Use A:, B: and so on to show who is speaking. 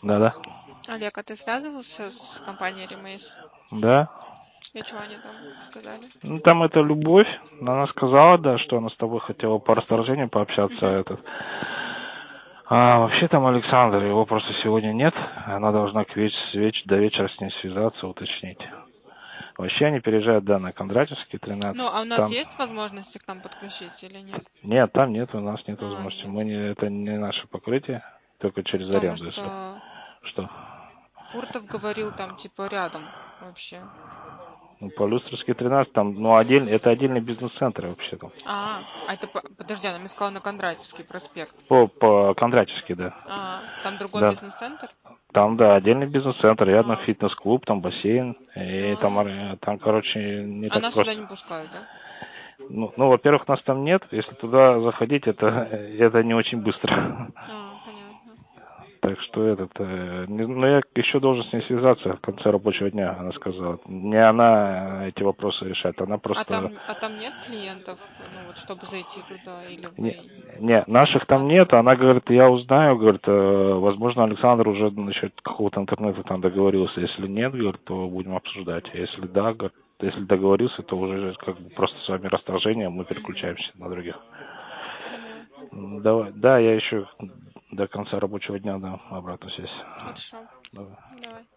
A: Да-да.
B: Олег, а ты связывался с компанией Remaze?
A: Да.
B: И что они там сказали?
A: Ну, там это Любовь. Она сказала, да, что она с тобой хотела по расторжению пообщаться.
B: Мгм.
A: Вообще там Александр, его просто сегодня нет. Она должна до вечера с ним связаться, уточнить. Вообще они переезжают, да, на Кондратьевский, 13.
B: Ну, а у нас
A: Там...
B: есть возможности к нам подключить или нет?
A: Нет, там нет, у нас нет
B: А,
A: возможности.
B: нет.
A: Это не наше покрытие, только через
B: Потому
A: аренду, если.
B: что
A: Что?
B: Пуртов говорил там типа рядом вообще.
A: Ну, по Люстринской 13, там, ну, это отдельный бизнес-центр вообще там.
B: А это, подожди, она мне сказала на Кондратьевский проспект.
A: По Кондратьевски, да.
B: Там другой
A: Да.
B: бизнес-центр?
A: Там, да, отдельный бизнес-центр, рядом
B: А,
A: фитнес-клуб, там бассейн. И там,
B: а,
A: короче, не
B: а
A: так
B: нас туда
A: просто.
B: не пускают, да?
A: Ну, во-первых, нас там нет. Если туда заходить, это не очень быстро.
B: Понятно.
A: Так что ну, я еще должен с ней связаться в конце рабочего дня, она сказала. Не она эти вопросы решает, она просто...
B: А там нет клиентов, ну вот, чтобы зайти туда, или
A: Не,
B: вы
A: не, наших там нет,
B: бесплатно?
A: она говорит, я узнаю, говорит, возможно, Александр уже насчет какого-то интернета там договорился. Если нет, говорит, то будем обсуждать. Если да, говорит, если договорился, то уже как бы просто с вами расторжение, мы
B: Угу.
A: переключаемся на других.
B: Понятно.
A: Давай, да, я еще до конца рабочего дня дам обратную связь.
B: Хорошо.
A: Давай.
B: Давай.